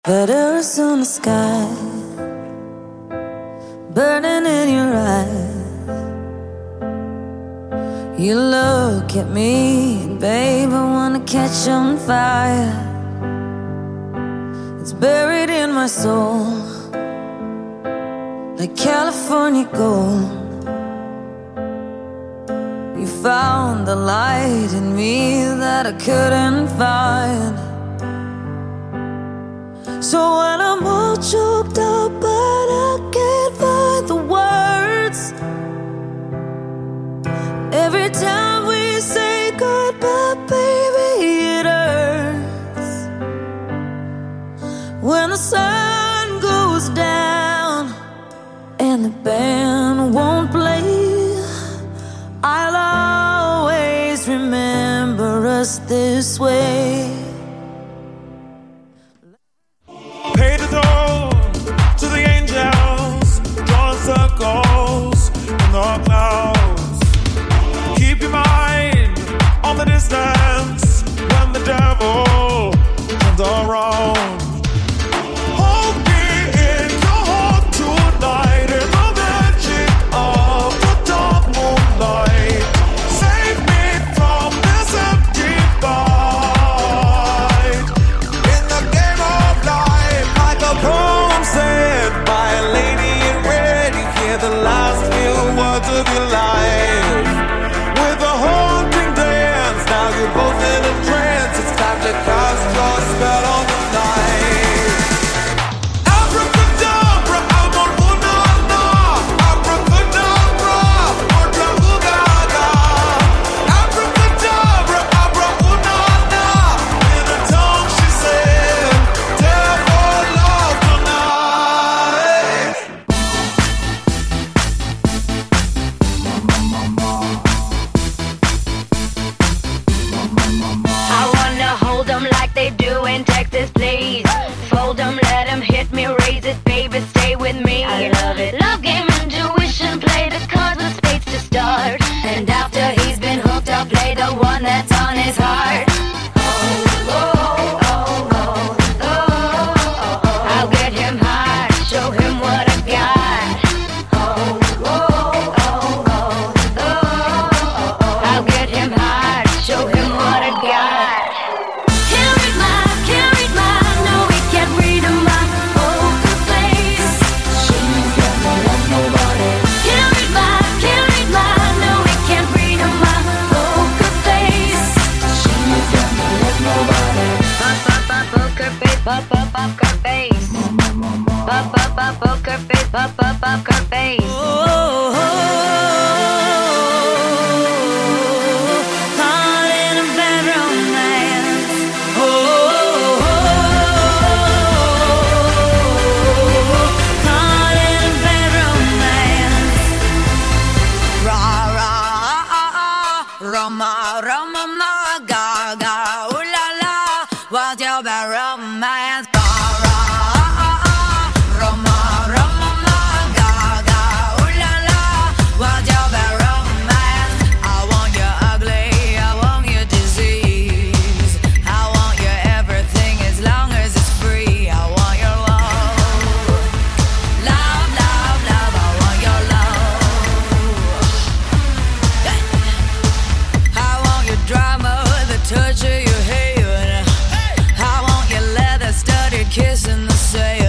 Letters on the sky, burning in your eyes. You look at me, and babe, I wanna catch on fire. It's buried in my soul, like California gold. You found the light in me that I couldn't find. So when I'm all choked up but I can't find the words, every time we say goodbye, baby, it hurts. When the sun goes down and the band won't play, I'll always remember us this way. Pay the toll to the angels, drawing circles in the clouds. Keep your mind on the distance when the devil turns around. Hold me in your heart tonight in the magic of the dark moonlight. Save me from this empty fight in the game of life. Like a poem said by a lady in red, you hear the last few words of your life. With a haunting dance, now you're both in a trance. It's time to cast your spell on the night. Abracadabra, amor una. Abracadabra, otra jugada. Abracadabra, abra una. In a tongue she said, devil love tonight. I wanna hold 'em like they do in Texas, please. Fold 'em, let 'em hit me, raise it, baby, stay with me. I love it. Love game, intuition, play the cards with spades to start. And after he's been hooked, I'll play the one that's on his heart. I'll get him hard, show him what I got. I'll get him hard, show him what I got. Can't read my, no, he can't read my poker face. She's never loved nobody. Can't read my, no, he can't read my poker face. She's never loved nobody. Poker face, poker face. Poker face, poker face. Caught in a bad romance. Caught in a bad romance. Ra ra Roma Roma ma ga ga ooh la la. What's your bad romance? Ra ra Roma Roma ma ga ga ooh la la. What's your bad romance? I want you ugly, I want you disease. I want you everything as long as it's free. I want your love, love, love, love. I want your love. I want your drama, the touch of your hair. I want your leather studded kiss in the sand.